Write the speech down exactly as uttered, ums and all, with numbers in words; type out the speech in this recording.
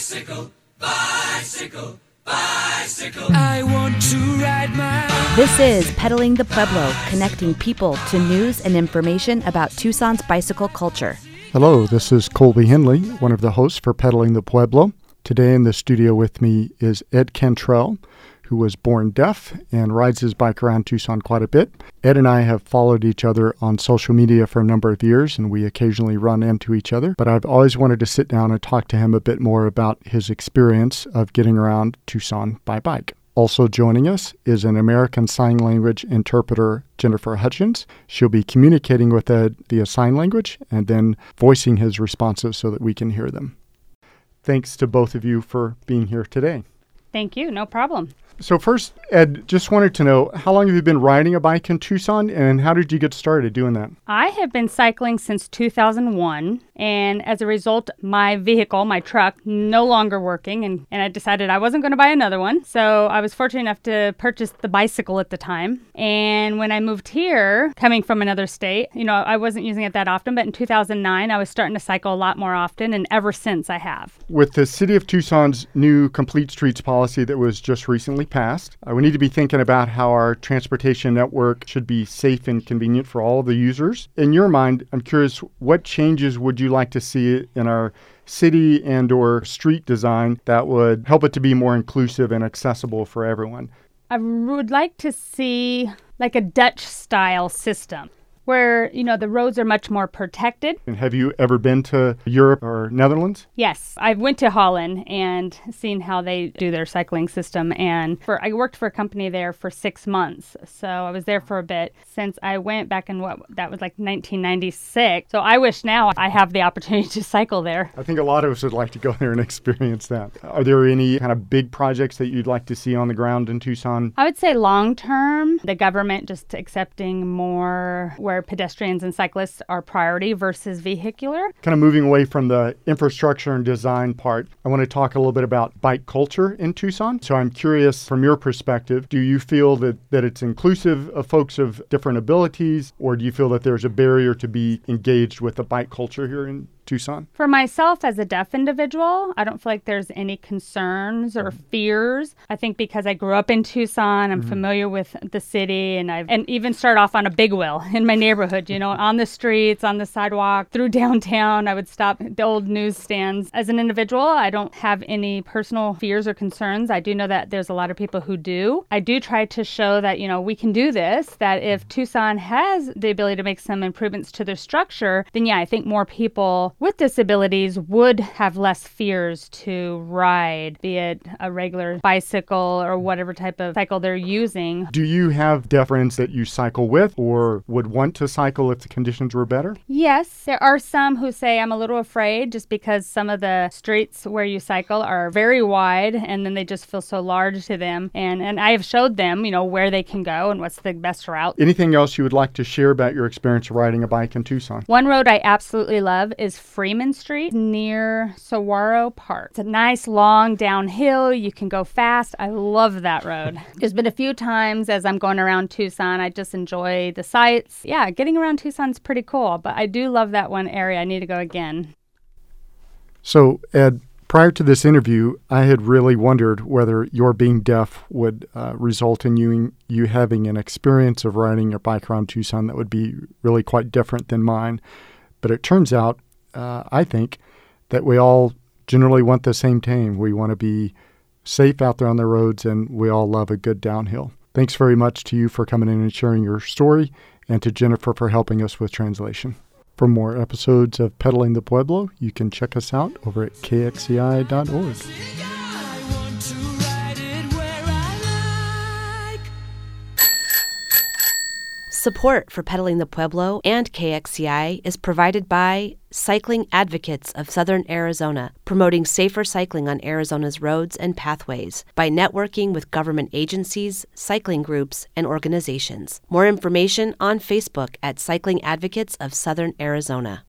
Bicycle, bicycle, bicycle. I want to ride my... This is Pedaling the Pueblo, connecting people to news and information about Tucson's bicycle culture. Hello, this is Colby Henley, one of the hosts for Pedaling the Pueblo. Today in the studio with me is Ed Cantrell, who was born deaf and rides his bike around Tucson quite a bit. Ed and I have followed each other on social media for a number of years, and we occasionally run into each other. But I've always wanted to sit down and talk to him a bit more about his experience of getting around Tucson by bike. Also joining us is an American Sign Language interpreter, Jennifer Hutchins. She'll be communicating with Ed via sign language and then voicing his responses so that we can hear them. Thanks to both of you for being here today. Thank you. No problem. So first, Ed, just wanted to know, how long have you been riding a bike in Tucson, and how did you get started doing that? I have been cycling since two thousand one, and as a result, my vehicle, my truck, no longer working, and, and I decided I wasn't going to buy another one. So I was fortunate enough to purchase the bicycle at the time. And when I moved here, coming from another state, you know, I wasn't using it that often, but in two thousand nine, I was starting to cycle a lot more often, and ever since I have. With the City of Tucson's new Complete Streets policy that was just recently passed, uh, we need to be thinking about how our transportation network should be safe and convenient for all of the users. In your mind, I'm curious, what changes would you like to see in our city and or street design that would help it to be more inclusive and accessible for everyone? I would like to see like a Dutch-style system, where, you know, the roads are much more protected. And have you ever been to Europe or Netherlands? Yes, I went to Holland and seen how they do their cycling system. And for I worked for a company there for six months. So I was there for a bit since I went back in what, that was like nineteen ninety-six. So I wish now I have the opportunity to cycle there. I think a lot of us would like to go there and experience that. Are there any kind of big projects that you'd like to see on the ground in Tucson? I would say long term, the government just accepting more where pedestrians and cyclists are priority versus vehicular. Kind of moving away from the infrastructure and design part, I want to talk a little bit about bike culture in Tucson. So I'm curious, from your perspective, do you feel that, that it's inclusive of folks of different abilities, or do you feel that there's a barrier to be engaged with the bike culture here in Tucson? For myself as a deaf individual, I don't feel like there's any concerns or fears. I think because I grew up in Tucson, I'm mm-hmm. familiar with the city, and I've and even started off on a big wheel in my neighborhood, you know, on the streets, on the sidewalk, through downtown. I would stop at the old newsstands. As an individual, I don't have any personal fears or concerns. I do know that there's a lot of people who do. I do try to show that, you know, we can do this, that if Tucson has the ability to make some improvements to their structure, then yeah, I think more people with disabilities would have less fears to ride, be it a regular bicycle or whatever type of cycle they're using. Do you have deaf friends that you cycle with or would want to cycle if the conditions were better? Yes, there are some who say I'm a little afraid just because some of the streets where you cycle are very wide and then they just feel so large to them. And, and I have showed them, you know, where they can go and what's the best route. Anything else you would like to share about your experience riding a bike in Tucson? One road I absolutely love is Freeman Street near Saguaro Park. It's a nice long downhill. You can go fast. I love that road. There's been a few times as I'm going around Tucson, I just enjoy the sights. Yeah, getting around Tucson's pretty cool, but I do love that one area. I need to go again. So, Ed, prior to this interview, I had really wondered whether your being deaf would uh, result in you, you having an experience of riding a bike around Tucson that would be really quite different than mine. But it turns out, uh, I think, that we all generally want the same thing. We want to be safe out there on the roads, and we all love a good downhill. Thanks very much to you for coming in and sharing your story, and to Jennifer for helping us with translation. For more episodes of Pedaling the Pueblo, you can check us out over at K X C I dot org. Support for Pedaling the Pueblo and K X C I is provided by Cycling Advocates of Southern Arizona, promoting safer cycling on Arizona's roads and pathways by networking with government agencies, cycling groups, and organizations. More information on Facebook at Cycling Advocates of Southern Arizona.